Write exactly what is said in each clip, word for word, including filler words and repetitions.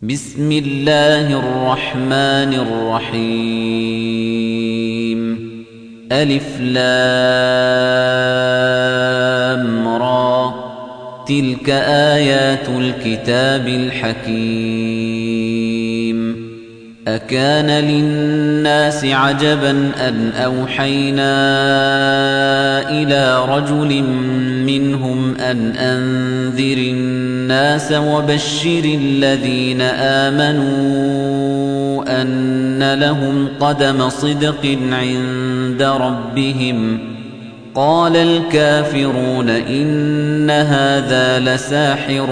بسم الله الرحمن الرحيم ألف لام را تلك آيات الكتاب الحكيم أكان للناس عجبا أن أوحينا إلى رجل منهم أن أنذر الناس وبشر الذين آمنوا أن لهم قدم صدق عند ربهم قال الكافرون إن هذا لساحر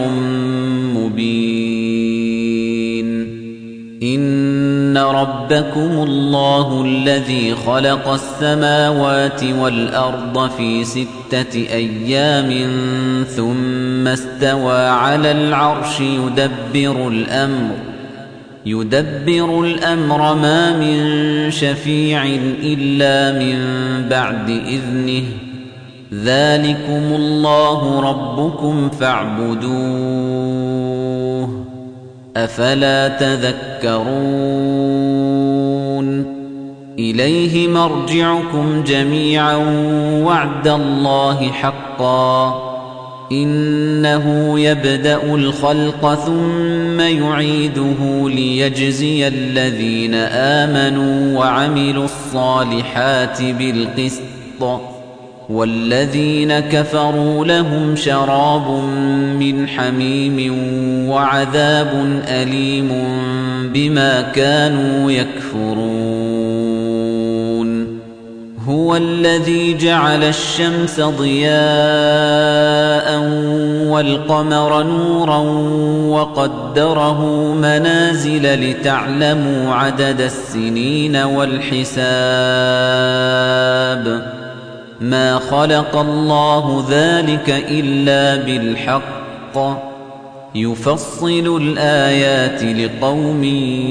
مبين إن ربكم الله الذي خلق السماوات والأرض في ستة أيام ثم استوى على العرش يدبر الأمر يدبر الأمر ما من شفيع إلا من بعد إذنه ذلكم الله ربكم فاعبدوه أفلا تذكرون إليه مرجعكم جميعا وعد الله حقا إنه يبدأ الخلق ثم يعيده ليجزي الذين آمنوا وعملوا الصالحات بالقسط والذين كفروا لهم شراب من حميم وعذاب أليم بما كانوا يكفرون هو الذي جعل الشمس ضياء والقمر نورا وقدره منازل لتعلموا عدد السنين والحساب ما خلق الله ذلك إلا بالحق يفصل الآيات لقوم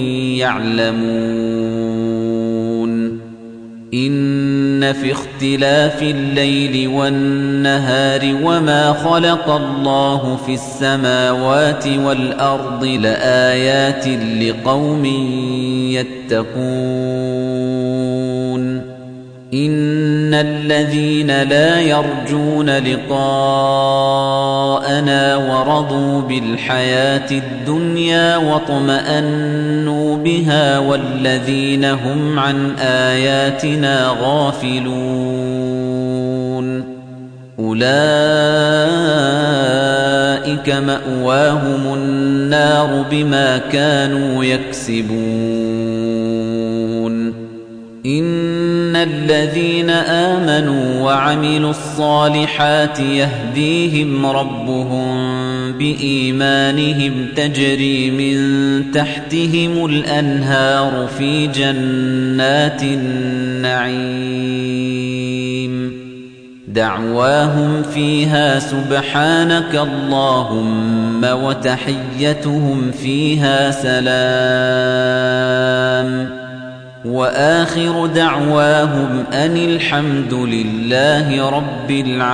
يعلمون إن في اختلاف الليل والنهار وما خلق الله في السماوات والأرض لآيات لقوم يتقون إن الذين لا يرجون لقاءنا ورضوا بالحياة الدنيا واطمأنوا بها والذين هم عن آياتنا غافلون أولئك مأواهم النار بما كانوا يكسبون إن الذين آمنوا وعملوا الصالحات يهديهم ربهم بإيمانهم تجري من تحتهم الأنهار في جنات النعيم دعواهم فيها سبحانك اللهم وتحيتهم فيها سلام وآخر دعواهم أن الحمد لله رب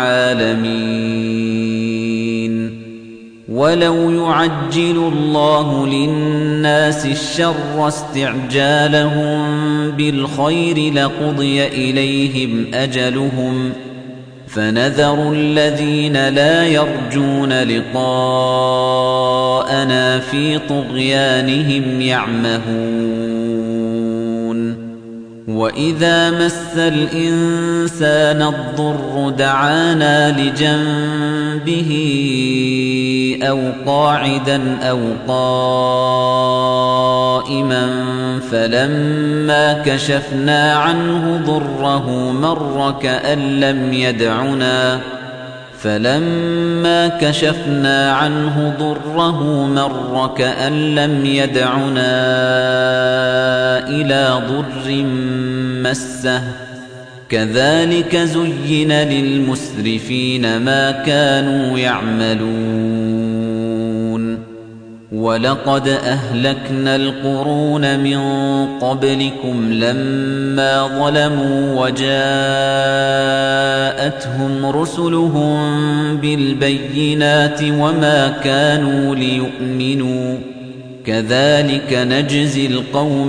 العالمين ولو يعجل الله للناس الشر استعجالهم بالخير لقضي إليهم أجلهم فنذر الذين لا يرجون لقاءنا في طغيانهم يعمهون وإذا مس الإنسان الضر دعانا لجنبه أو قاعدا أو قائما فلما كشفنا عنه ضره مر كأن لم يدعنا فلما كشفنا عنه ضره مر كأن لم يدعنا إلى ضر مسه كذلك زين للمسرفين ما كانوا يعملون ولقد أهلكنا القرون من قبلكم لما ظلموا وجاءتهم رسلهم بالبينات وما كانوا ليؤمنوا كذلك نجزي القوم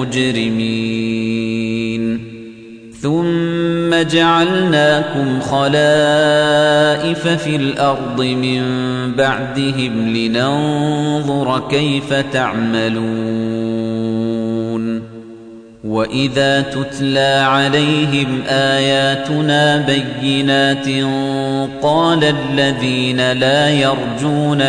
المجرمين ثم جعلناكم خلائف في الأرض من بعدهم لننظر كيف تعملون وإذا تتلى عليهم آياتنا بينات قال الذين لا يرجون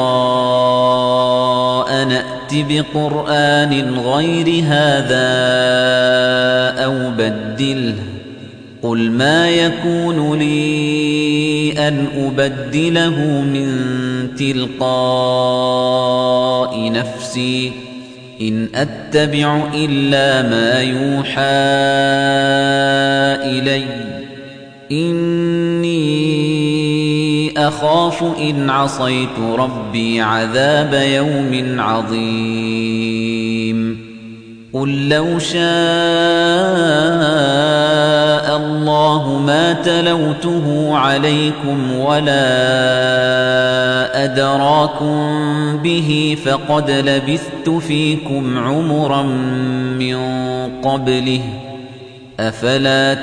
لقاء نأت بقرآن غير هذا أو بدله قل ما يكون لي أن أبدله من تلقاء نفسي إن أتبع إلا ما يوحى إلي إني أخاف إن عصيت ربي عذاب يوم عظيم قل لو شاء الله ما تلوته عليكم ولا أدراكم به فقد لبثت فيكم عمرا من قبله أفلا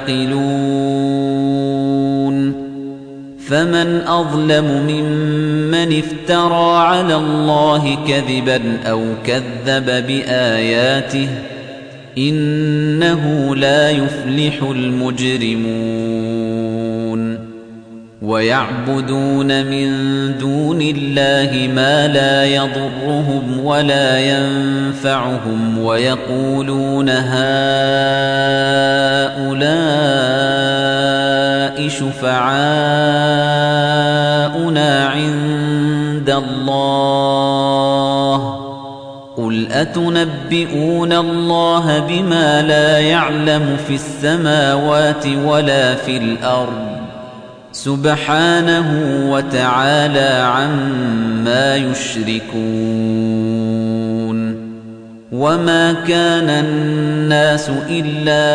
تعقلون فمن أظلم ممن افترى على الله كذبا أو كذب بآياته إنه لا يفلح المجرمون ويعبدون من دون الله ما لا يضرهم ولا ينفعهم ويقولون هؤلاء شفعاؤنا عند الله قل أتنبئون الله بما لا يعلم في السماوات ولا في الأرض سبحانه وتعالى عما يشركون وما كان الناس إلا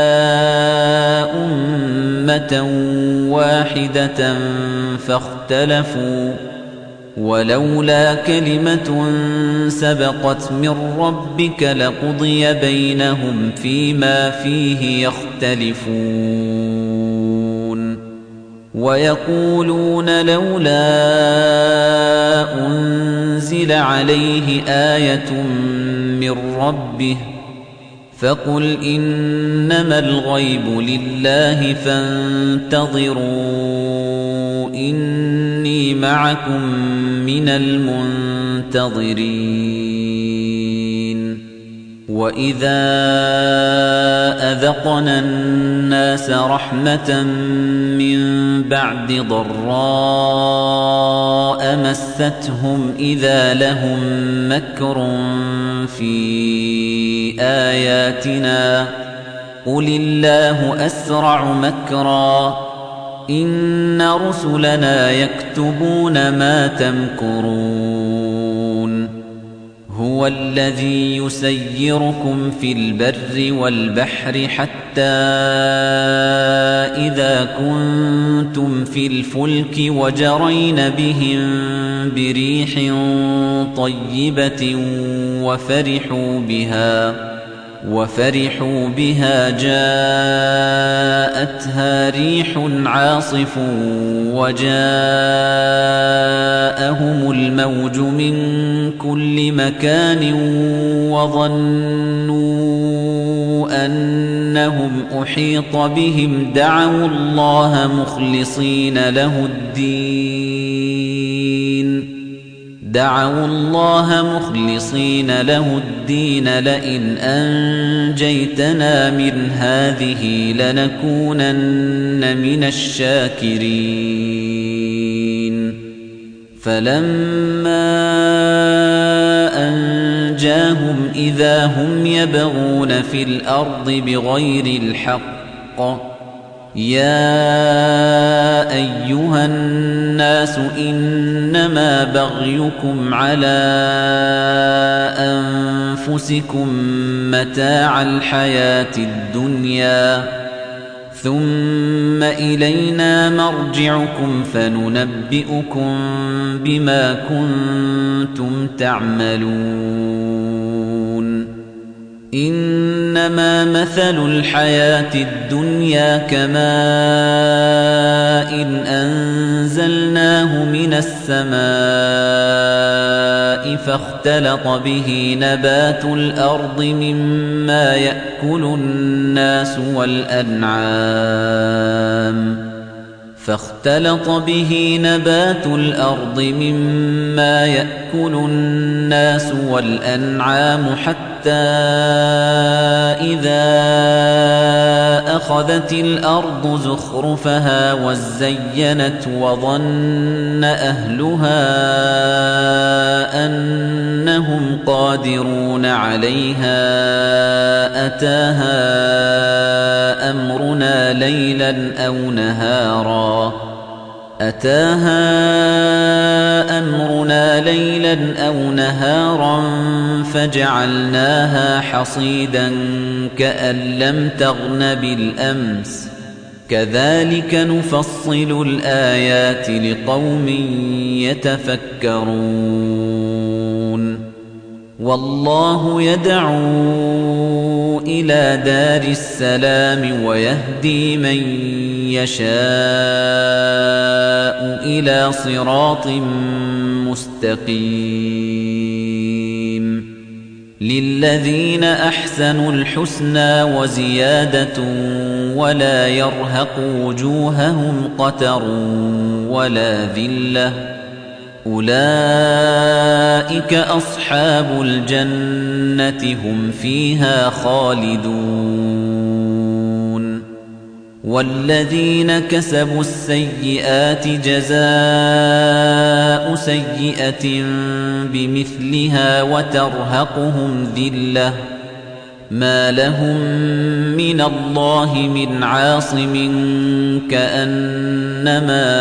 أمة واحدة فاختلفوا ولولا كلمة سبقت من ربك لقضي بينهم فيما فيه يختلفون ويقولون لولا أنزل عليه آية من ربه فقل إنما الغيب لله فانتظروا إني معكم من المنتظرين وإذا أذقنا الناس رحمة من بعد ضراء مستهم إذا لهم مكر في آياتنا قل الله أسرع مكرا إن رسلنا يكتبون ما تمكرون هو الذي يسيركم في البر والبحر حتى إذا كنتم في الفلك وجرين بهم بريح طيبة وفرحوا بها وفرحوا بها جاءتها ريح عاصف وجاءهم الموج من كل مكان وظنوا أنهم أحيط بهم دعوا الله مخلصين له الدين دعوا الله مخلصين له الدين لئن أنجيتنا من هذه لنكونن من الشاكرين فلما أنجاهم إذا هم يبغون في الأرض بغير الحق يا أيها الناس إنما بغيكم على أنفسكم متاع الحياة الدنيا ثُمَّ إِلَيْنَا مَرْجِعُكُمْ فَنُنَبِّئُكُم بِمَا كُنتُمْ تَعْمَلُونَ إِنَّمَا مَثَلُ الْحَيَاةِ الدُّنْيَا كَمَاءٍ أَنزَلْنَاهُ مِنَ السَّمَاءِ فَاخْتَلَطَ بِهِ نَبَاتُ الْأَرْضِ مِمَّا يَأْكُلُ النَّاسُ وَالْأَنْعَامُ فاختلط به نبات الأرض مما يأكل الناس والأنعام حتى إذا أخذت الأرض زخرفها وزينت وظن أهلها أنهم قادرون عليها أتاها أمرنا ليلا أو نهارا أتاها أمرنا ليلا أو نهارا فجعلناها حصيدا كأن لم تغن بالأمس كذلك نفصل الآيات لقوم يتفكرون والله يدعو إلى دار السلام ويهدي من يشاء إلى صراط مستقيم للذين أحسنوا الحسنى وزيادة ولا يرهق وجوههم قتر ولا ذلة أولئك أصحاب الجنة هم فيها خالدون والذين كسبوا السيئات جزاء سيئة بمثلها وترهقهم ذلة ما لهم من الله من عاصم كأنما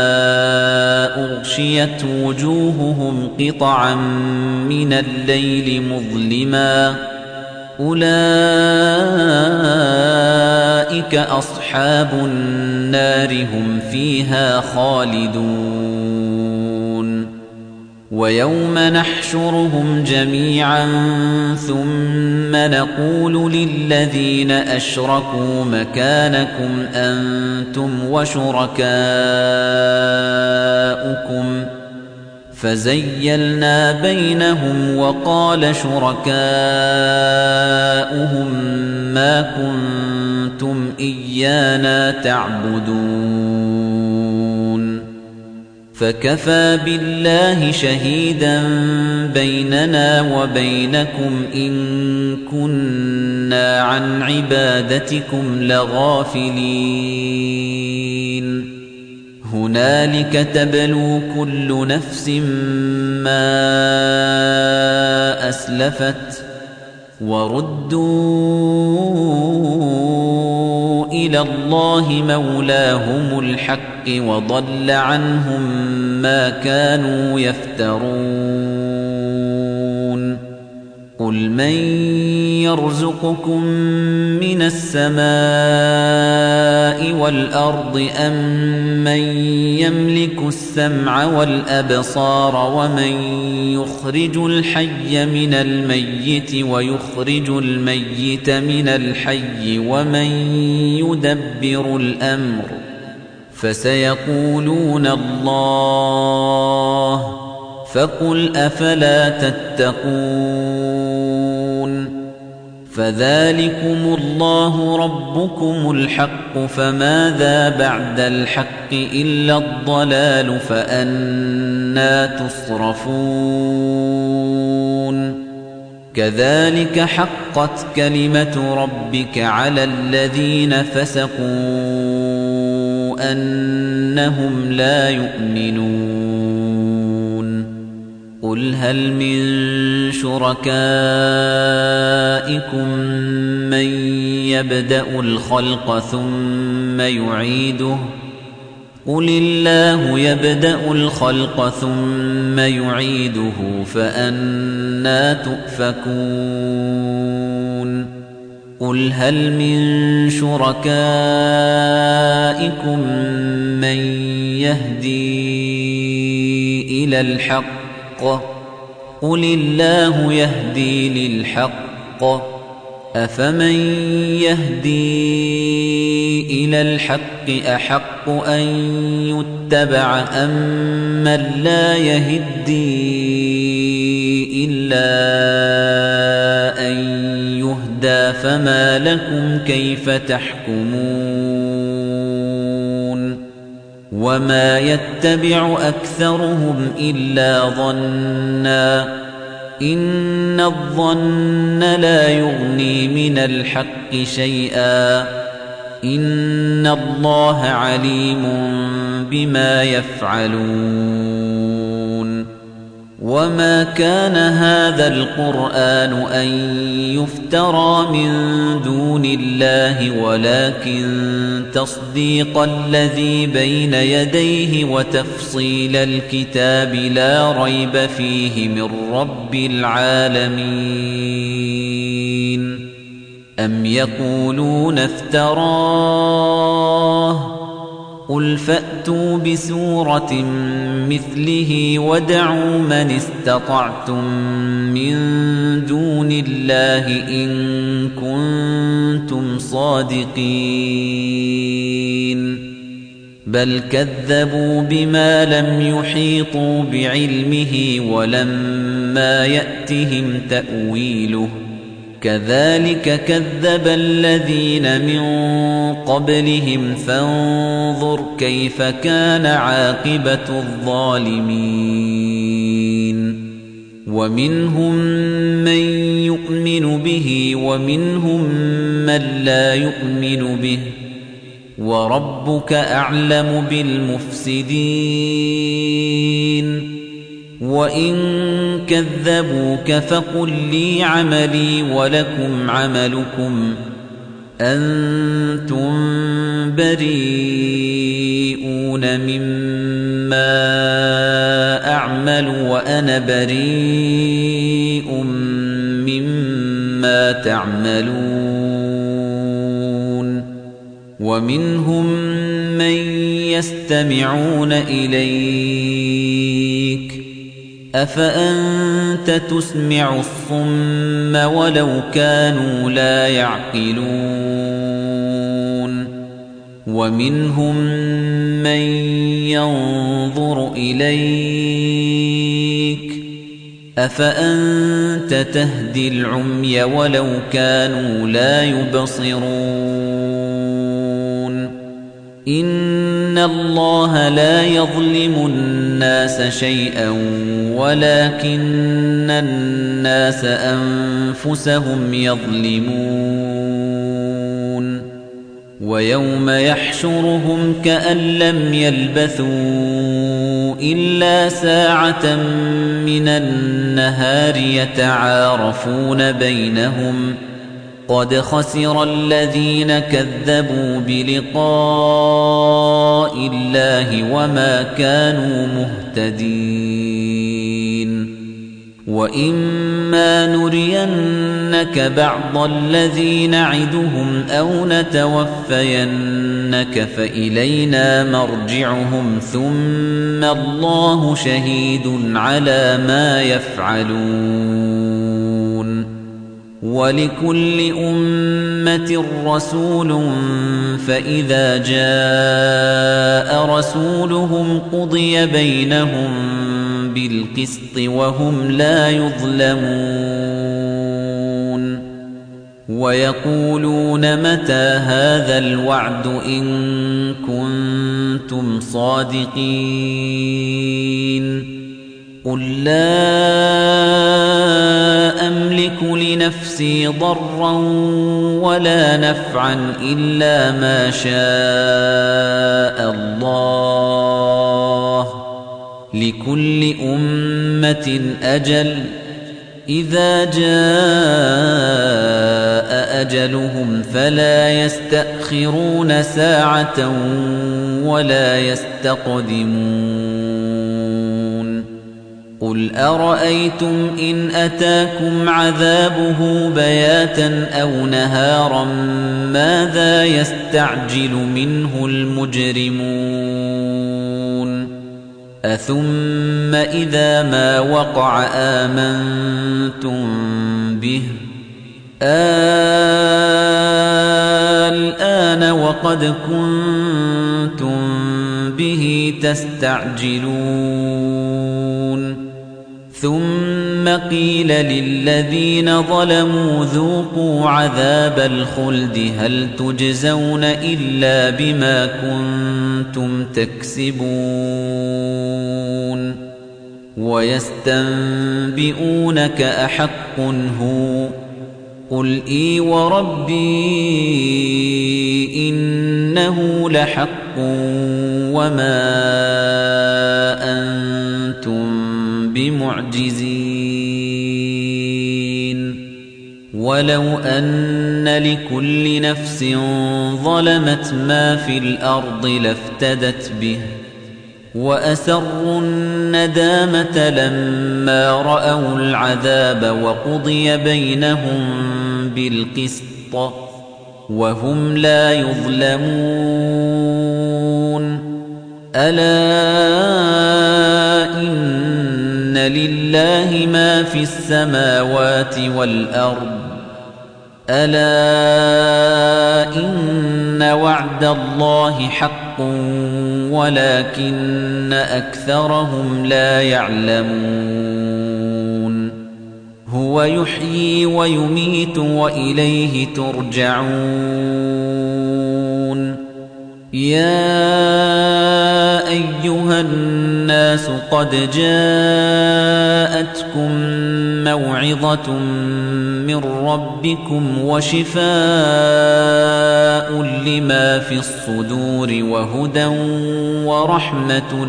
أغشيت وجوههم قطعا من الليل مظلما أولئك أصحاب النار هم فيها خالدون ويوم نحشرهم جميعا ثم نقول للذين أشركوا مكانكم أنتم وشركاؤكم فزيلنا بينهم وقال شركاؤهم ما كنتم إيانا تعبدون فكفى بالله شهيدا بيننا وبينكم إن كنا عن عبادتكم لغافلين هنالك تبلو كل نفس ما أسلفت وردوا إلى الله مولاهم الحق وضل عنهم ما كانوا يفترون قل من يرزقكم من السماء والأرض أم من يملك السمع والأبصار ومن يخرج الحي من الميت ويخرج الميت من الحي ومن يدبر الأمر فسيقولون الله فقل أفلا تتقون فذلكم الله ربكم الحق فماذا بعد الحق إلا الضلال فأنى تصرفون كذلك حقت كلمة ربك على الذين فسقوا أنهم لا يؤمنون قل هل من شركائكم من يبدأ الخلق ثم يعيده قل الله يبدأ الخلق ثم يعيده فأنى تؤفكون قُلْ هَلْ مِن شُرَكَائِكُم مَّن يَهْدِي إِلَى الْحَقِّ قُلِ اللَّهُ يَهْدِي لِلْحَقِّ أَفَمَن يَهْدِي إِلَى الْحَقِّ أَحَقُّ أَن يُتَّبَعَ أَمَّن لَّا يَهِدِّي إِلَّا أَن يُهْدَىٰ فَمَا لَكُمْ كَيْفَ تَحْكُمُونَ وَمَا يَتَّبِعُ أَكْثَرُهُمْ إِلَّا ظَنًّا إِنَّ الظَّنَّ لا يُغْنِي مِنَ الْحَقِّ شَيْئًا إِنَّ اللَّهَ عَلِيمٌ بِمَا يَفْعَلُونَ وَمَا كَانَ هَذَا الْقُرْآنُ أَن يُفْتَرَىٰ مِن دُونِ اللَّهِ وَلَكِن تَصْدِيقَ الَّذِي بَيْنَ يَدَيْهِ وَتَفْصِيلَ الْكِتَابِ لَا رَيْبَ فِيهِ مِن رَّبِّ الْعَالَمِينَ أَمْ يَقُولُونَ افْتَرَاهُ قُلْ فَأْتُوا بِسُورَةٍ مِّثْلِهِ وَادْعُوا مَنِ اسْتَطَعْتُم مِّن دُونِ اللَّهِ إِن كُنتُمْ صَادِقِينَ بَلْ كَذَّبُوا بِمَا لَمْ يُحِيطُوا بِعِلْمِهِ وَلَمَّا يَأْتِهِمْ تَأْوِيلُهُ كَذَلِكَ كَذَّبَ الَّذِينَ مِن قَبْلِهِمْ فَانظُرْ كَيْفَ كَانَ عَاقِبَةُ الظَّالِمِينَ وَمِنْهُم مَّن يُؤْمِنُ بِهِ وَمِنْهُم مَّن لَّا يُؤْمِنُ بِهِ وَرَبُّكَ أَعْلَمُ بِالْمُفْسِدِينَ وَإِن كَذَّبُوكَ فَقُل لِّي عَمَلِي وَلَكُمْ عَمَلُكُمْ أَنتُم بَرِيئُونَ مِمَّا أَعْمَلُ وَأَنَا بَرِيءٌ مِّمَّا تَعْمَلُونَ وَمِنْهُم مَّن يَسْتَمِعُونَ إِلَيْكَ أَفَأَنتَ تُسْمِعُ الصُّمَّ وَلَوْ كَانُوا لَا يَعْقِلُونَ وَمِنْهُم مَّن يَنظُرُ إِلَيْكَ أَفَأَنتَ تَهْدِي الْعُمْيَ وَلَوْ كَانُوا لَا يُبْصِرُونَ إِنَّ اللَّهَ لَا يَظْلِمُ النَّاسَ شَيْئًا وَلَكِنَّ النَّاسَ أَنفُسَهُمْ يَظْلِمُونَ وَيَوْمَ يَحْشُرُهُمْ كَأَن لَّمْ يَلْبَثُوا إِلَّا سَاعَةً مِّنَ النَّهَارِ يَتَعَارَفُونَ بَيْنَهُمْ قَدْ خَسِرَ الَّذِينَ كَذَّبُوا بِلِقَاءِ اللَّهِ وَمَا كَانُوا مُهْتَدِينَ وَإِمَّا نُرِيَنَّكَ بَعْضَ الَّذِي نَعِدُهُمْ أَوْ نَتَوَفَّيَنَّكَ فَإِلَيْنَا مَرْجِعُهُمْ ثُمَّ اللَّهُ شَهِيدٌ عَلَى مَا يَفْعَلُونَ وَلِكُلِّ أُمَّةٍ رَّسُولٌ فَإِذَا جَاءَ رَسُولُهُمْ قُضِيَ بَيْنَهُم بِالْقِسْطِ وَهُمْ لَا يُظْلَمُونَ وَيَقُولُونَ مَتَىٰ هَٰذَا الْوَعْدُ إِن كُنتُمْ صَادِقِينَ قُل لَّا أَمْلِكُ لِنَفْسِي ضَرًّا وَلَا نَفْعًا إِلَّا مَا شَاءَ اللَّهُ لِكُلِّ أُمَّةٍ أَجَلٌ إِذَا جَاءَ أَجَلُهُمْ فَلَا يَسْتَأْخِرُونَ سَاعَةً وَلَا يَسْتَقْدِمُونَ قُلْ أَرَأَيْتُمْ إِنْ أَتَاكُمْ عَذَابُهُ بَيَاتًا أَوْ نَهَارًا مَاذَا يَسْتَعْجِلُ مِنْهُ الْمُجْرِمُونَ أَثُمَّ إِذَا مَا وَقَعَ آمَنْتُمْ بِهِ الْآنَ وَقَدْ كُنْتُمْ بِهِ تَسْتَعْجِلُونَ ثُمَّ قِيلَ لِلَّذِينَ ظَلَمُوا ذُوقُوا عَذَابَ الْخُلْدِ هَلْ تُجْزَوْنَ إِلَّا بِمَا كُنتُمْ تَكْسِبُونَ وَيَسْتَنبِئُونَكَ أَحَقٌّ هُوَ قُلْ إِي وَرَبِّي إِنَّهُ لَحَقٌّ وَمَا أَنتُمْ بِمُعْجِزِينَ وَلَوْ أَنَّ لِكُلِّ نَفْسٍ ظَلَمَتْ مَا فِي الْأَرْضِ لَافْتَدَتْ بِهِ وَأَسَرُّوا النَّدَامَةَ لَمَّا رَأَوُا الْعَذَابَ وَقُضِيَ بَيْنَهُم بِالْقِسْطِ وَهُمْ لَا يُظْلَمُونَ أَلَا إِنَّ لِلَّهِ مَا فِي السَّمَاوَاتِ وَالْأَرْضِ أَلَا إِنَّ وَعْدَ اللَّهِ حَقٌّ وَلَكِنَّ أَكْثَرَهُمْ لَا يَعْلَمُونَ هُوَ يُحْيِي وَيُمِيتُ وَإِلَيْهِ تُرْجَعُونَ يَا أَيُّهَا النَّاسُ قَدْ جَاءَتْكُم مَّوْعِظَةٌ مِّن رَّبِّكُمْ وَشِفَاءٌ لِّمَا فِي الصُّدُورِ وَهُدًى وَرَحْمَةٌ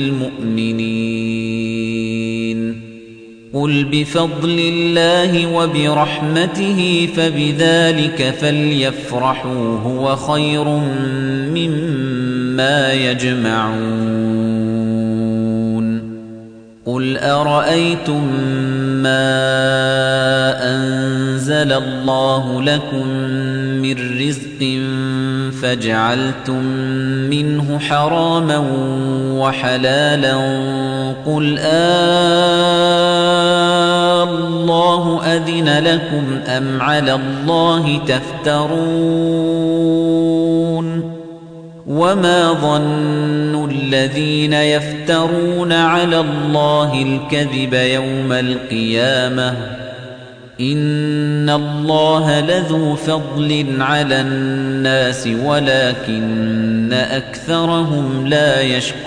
لِّلْمُؤْمِنِينَ قُلْ بِفَضْلِ اللَّهِ وَبِرَحْمَتِهِ فَبِذَلِكَ فَلْيَفْرَحُوا هُوَ خَيْرٌ مِّمَّا يَجْمَعُونَ قُلْ أَرَأَيْتُم مَّا أَنزَلَ اللَّهُ لَكُم مِّن رِّزْقٍ فَجَعَلْتُم مِّنْهُ حَرَامًا وَحَلَالًا قُلْ آللَّهُ أَذِنَ لَكُمْ أَمْ عَلَى اللَّهِ تَفْتَرُونَ وَمَا ظَنُّ الَّذِينَ يَفْتَرُونَ عَلَى اللَّهِ الْكَذِبَ يَوْمَ الْقِيَامَةِ إِنَّ اللَّهَ لَذُو فَضْلٍ عَلَى النَّاسِ وَلَكِنَّ أَكْثَرَهُمْ لَا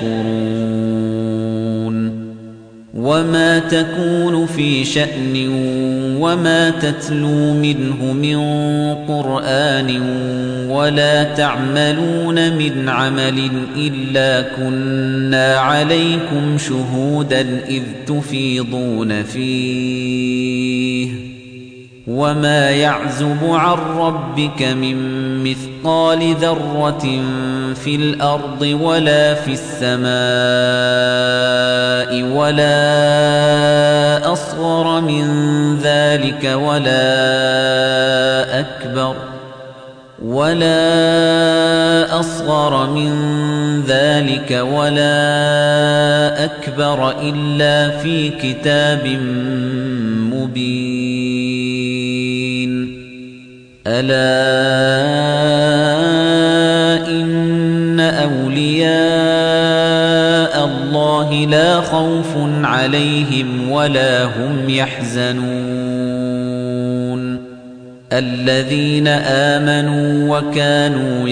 يَشْكُرُونَ وَمَا تَكُونُ فِي شَأْنٍ وَمَا تَتْلُو مِنْهُ مِنْ قُرْآنٍ وَلَا تَعْمَلُونَ مِنْ عَمَلٍ إِلَّا كُنَّا عَلَيْكُمْ شُهُودًا إِذْ تُفِيضُونَ فِيهِ وَمَا يَعْزُبُ عَن رَّبِّكَ مِن مِّثْقَالِ ذَرَّةٍ فِي الْأَرْضِ وَلَا فِي السَّمَاءِ وَلَا أَصْغَرَ مِن ذَلِكَ وَلَا أَكْبَرَ وَلَا أَصْغَرَ مِن ذَلِكَ وَلَا أَكْبَرَ إِلَّا فِي كِتَابٍ مُبِينٍ أَلَا إِنَّ أَوْلِيَاءَ اللَّهِ لَا خَوْفٌ عَلَيْهِمْ وَلَا هُمْ يَحْزَنُونَ الَّذِينَ آمَنُوا وَكَانُوا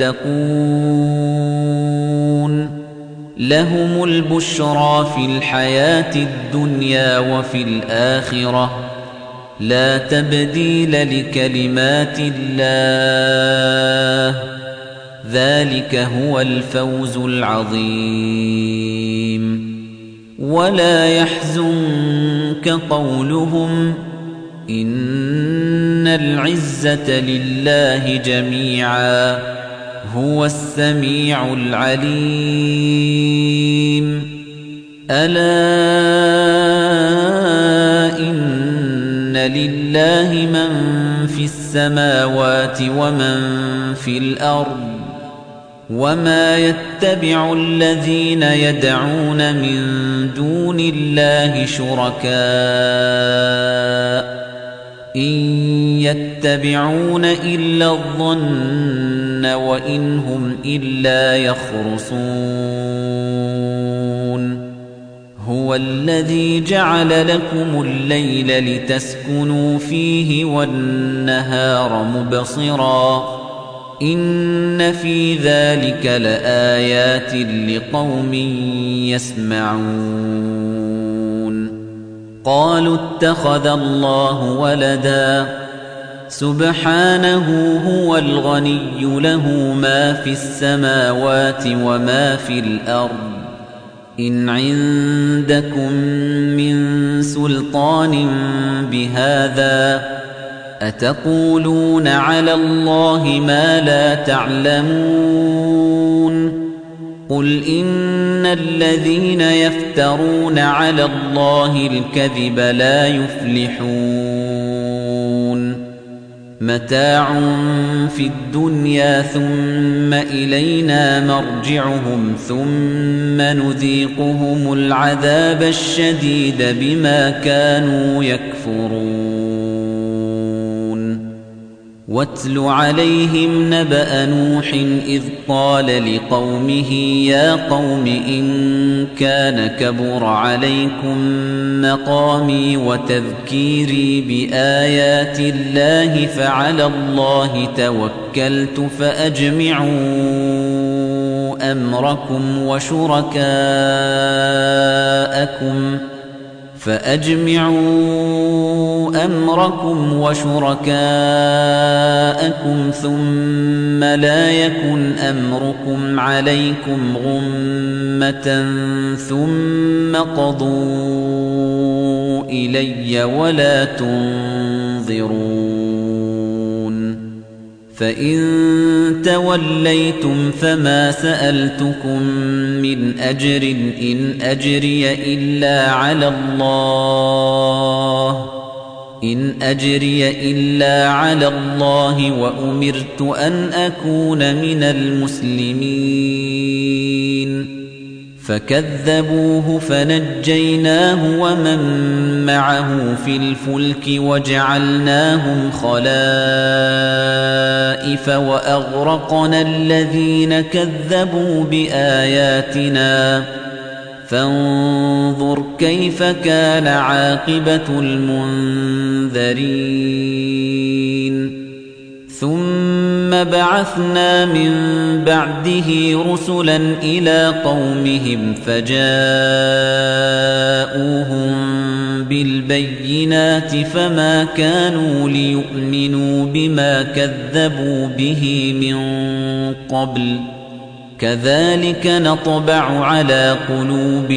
يَتَّقُونَ لَهُمُ الْبُشْرَى فِي الْحَيَاةِ الدُّنْيَا وَفِي الْآخِرَةِ لَا تَبْدِيلَ لِكَلِمَاتِ اللَّهِ ذَلِكَ هُوَ الْفَوْزُ الْعَظِيمُ وَلَا يَحْزُنكَ قَوْلُهُمْ إِنَّ الْعِزَّةَ لِلَّهِ جَمِيعًا هُوَ السَّمِيعُ الْعَلِيمُ ألا إن لله من في السماوات ومن في الأرض وما يتبع الذين يدعون من دون الله شركاء إن يتبعون إلا الظن وإن هم إلا يخرصون هو الذي جعل لكم الليل لتسكنوا فيه والنهار مبصرا إن في ذلك لآيات لقوم يسمعون قالوا اتخذ الله ولدا سبحانه هو الغني له ما في السماوات وما في الأرض إن عندكم من سلطان بهذا أتقولون على الله ما لا تعلمون قل إن الذين يفترون على الله الكذب لا يفلحون متاع في الدنيا ثم إلينا مرجعهم ثم نذيقهم العذاب الشديد بما كانوا يكفرون واتل عليهم نبأ نوح إذ قال لقومه يا قوم إن كان كبر عليكم مقامي وتذكيري بآيات الله فعلى الله توكلت فأجمعوا أمركم وشركاءكم فأجمعوا أمركم وشركاءكم ثم لا يكن أمركم عليكم غمة ثم قضوا إلي ولا تنظرون فإن توليتم فما سألتكم من أجر إن أجري إلا على الله إن أجري إلا على الله وأمرت أن أكون من المسلمين فكذبوه فنجيناه ومن معه في الفلك وجعلناهم خلائف وأغرقنا الذين كذبوا بآياتنا فانظر كيف كان عاقبة المنذرين ثم بعثنا من بعده رسلا إلى قومهم فجاءوهم بالبينات فما كانوا ليؤمنوا بما كذبوا به من قبل كذلك نطبع على قلوب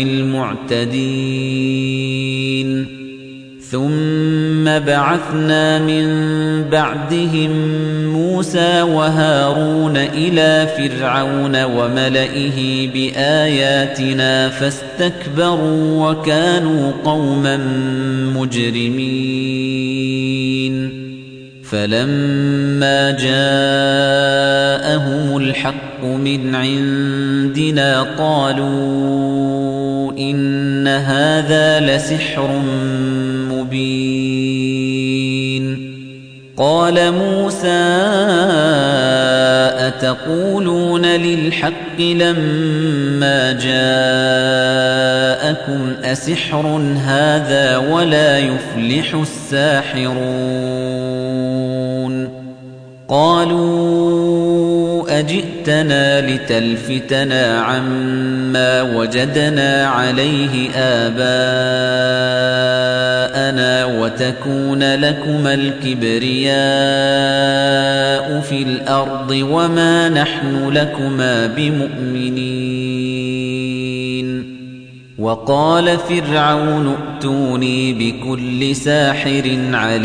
المعتدين ثم بعثنا من بعدهم موسى وهارون إلى فرعون وملئه بآياتنا فاستكبروا وكانوا قوما مجرمين فلما جاءهم الحق من عندنا قالوا إن هذا لسحر مبين قال موسى أتقولون للحق لما جاءكم أسحر هذا ولا يفلح الساحرون قالوا أجئتنا لتلفتنا عما وجدنا عليه آباءنا وتكون لكما الكبرياء في الأرض وما نحن لكما بمؤمنين وقال فرعون ائتوني بكل ساحر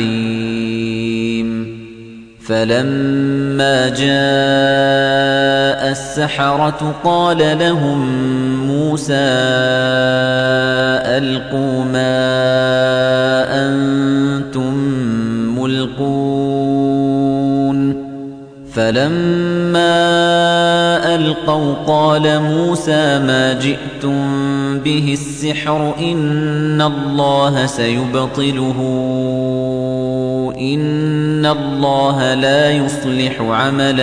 عليم فلما جاء السحرة قال لهم موسى ألقوا ما أنتم ملقون فلما ألقوا قال موسى ما جئتم به السحر إن الله سيبطله إن الله لا يصلح عمل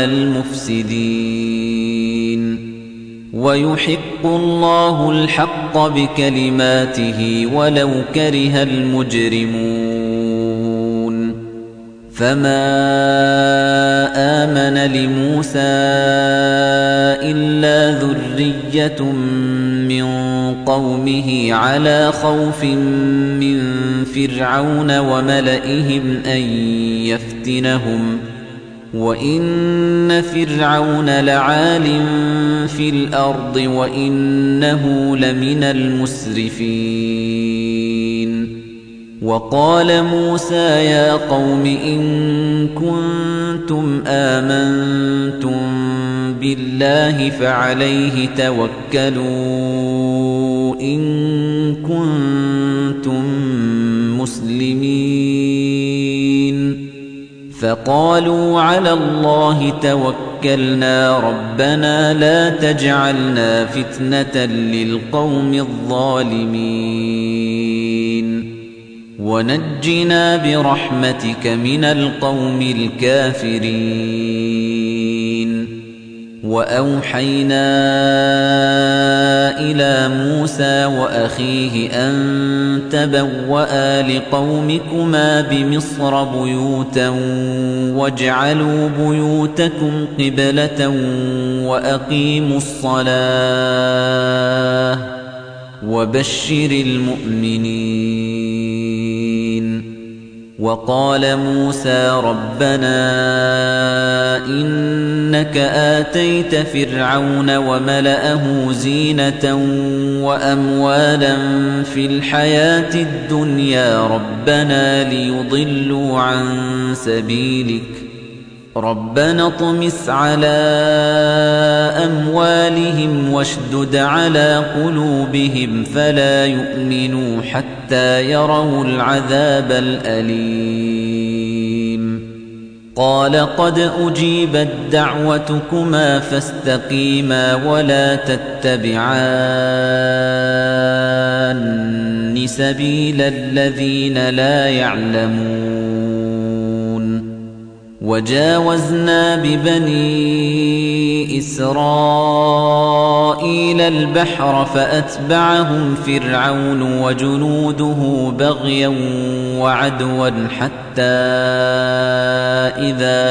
المفسدين ويحق الله الحق بكلماته ولو كره المجرمون فما آمن لموسى إلا ذرية من قومه على خوف من فرعون وملئهم أن يفتنهم وإن فرعون لعال في الأرض وإنه لمن المسرفين وقال موسى يا قوم إن كنتم آمنتم بالله فعليه توكلوا إن كنتم مسلمين فقالوا على الله توكلنا ربنا لا تجعلنا فتنة للقوم الظالمين ونجنا برحمتك من القوم الكافرين وأوحينا إلى موسى وأخيه أن تبوأ لقومكما بمصر بيوتا واجعلوا بيوتكم قبلة وأقيموا الصلاة وبشر المؤمنين وقال موسى ربنا إنك آتيت فرعون وملأه زينة وأموالا في الحياة الدنيا ربنا ليضلوا عن سبيلك ربنا اطمس على أموالهم واشدد على قلوبهم فلا يؤمنوا حتى يروا العذاب الأليم قال قد أجيبت دعوتكما فاستقيما ولا تتبعان سبيل الذين لا يعلمون وجاوزنا ببني إسرائيل البحر فأتبعهم فرعون وجنوده بغيا وعدوا حتى إذا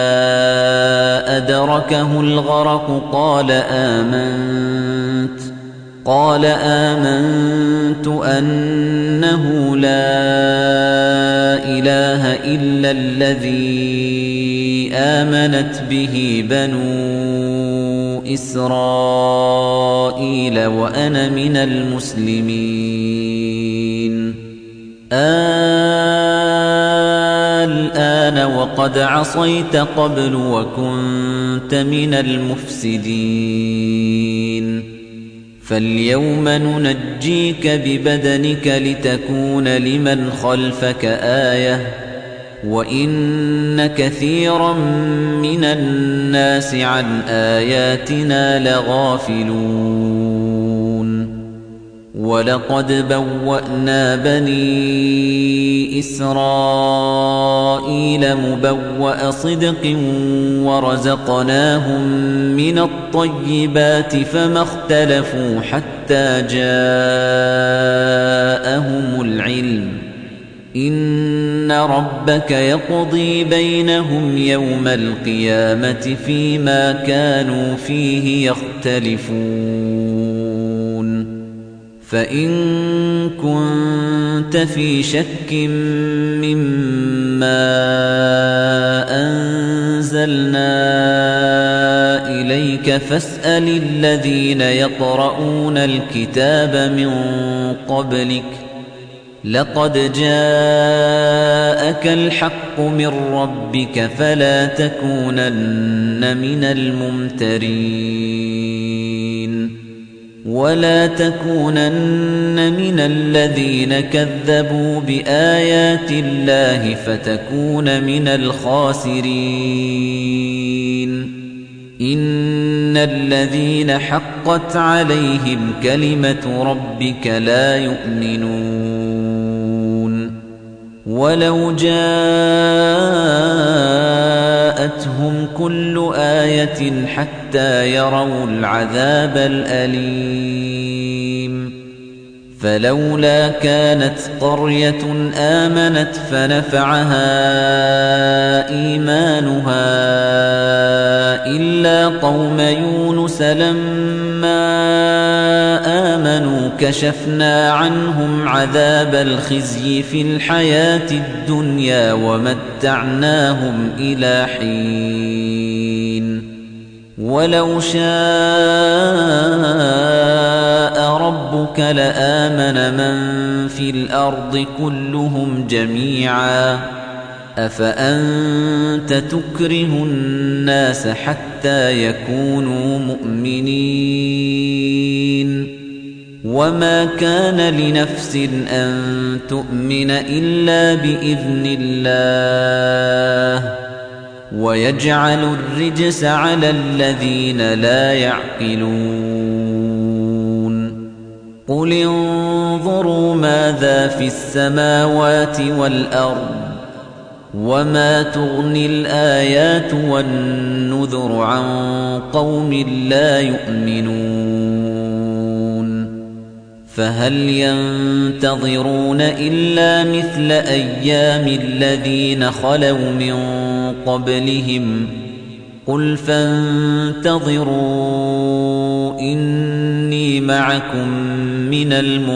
أدركه الغرق قال آمنت قال آمنت أنه لا إله إلا الذي آمنت به بنو إسرائيل وأنا من المسلمين الآن وقد عصيت قبل وكنت من المفسدين فاليوم ننجيك ببدنك لتكون لمن خلفك آية وإن كثيرا من الناس عن آياتنا لغافلون ولقد بوأنا بني إسرائيل مبوأ صدق ورزقناهم من الطيبات فما اختلفوا حتى جاءهم العلم إن ربك يقضي بينهم يوم القيامة فيما كانوا فيه يختلفون فإن كنت في شك مما أنزلنا إليك فاسأل الذين يقرؤون الكتاب من قبلك لقد جاءك الحق من ربك فلا تكونن من الممترين ولا تكونن من الذين كذبوا بآيات الله فتكون من الخاسرين إن الذين حقت عليهم كلمة ربك لا يؤمنون ولو جاءتهم كل آية حتى يروا العذاب الأليم فلولا كانت قرية آمنت فنفعها إيمانها إلا قوم يونس لما آمنوا كشفنا عنهم عذاب الخزي في الحياة الدنيا ومتعناهم إلى حين ولو شاء ربك لآمن من في الأرض كلهم جميعا أفأنت تكره الناس حتى يكونوا مؤمنين وما كان لنفس أن تؤمن إلا بإذن الله ويجعل الرجس على الذين لا يعقلون قل انظروا ماذا في السماوات والأرض وما تغني الآيات والنذر عن قوم لا يؤمنون فهل ينتظرون إلا مثل أيام الذين خلوا من قبلهم قل فانتظروا إني معكم من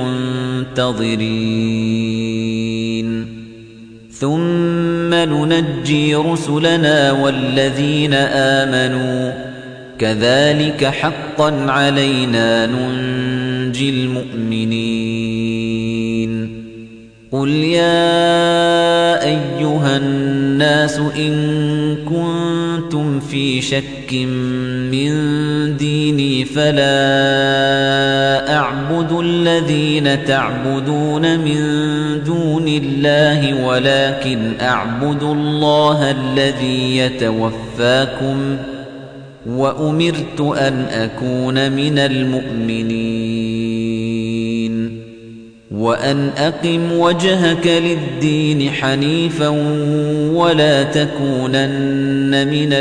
المنتظرين ثم ننجي رسلنا والذين آمنوا كذلك حقا علينا ننجي المؤمنين قل يا أيها الناس إن كنتم في شك من ديني فلا أعبد الذين تعبدون من دون الله ولكن أعبد الله الذي يتوفاكم وأمرت أن أكون من المؤمنين وأن أقم وجهك للدين حنيفا ولا تكونن من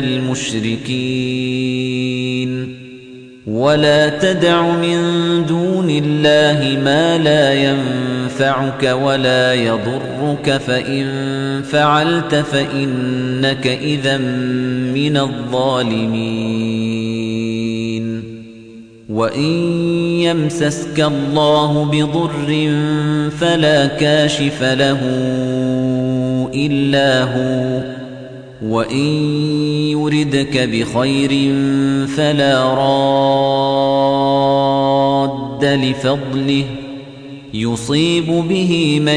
المشركين ولا تدع من دون الله ما لا ينفعك ولا يضرك فإن فعلت فإنك إذا من الظالمين وإن يمسسك الله بضر فلا كاشف له إلا هو وإن يردك بخير فلا راد لفضله يصيب به من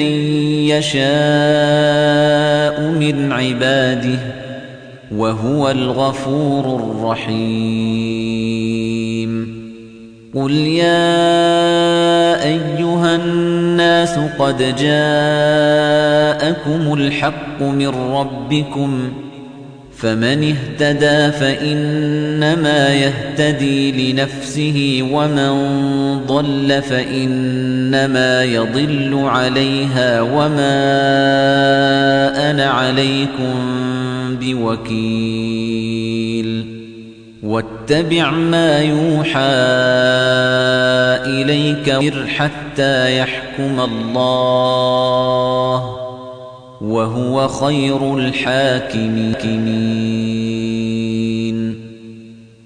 يشاء من عباده وهو الغفور الرحيم قل يا أيها الناس قد جاءكم الحق من ربكم فمن اهتدى فإنما يهتدي لنفسه ومن ضل فإنما يضل عليها وما أنا عليكم بوكيل واتبع ما يوحى إليك حتى يحكم الله وهو خير الحاكمين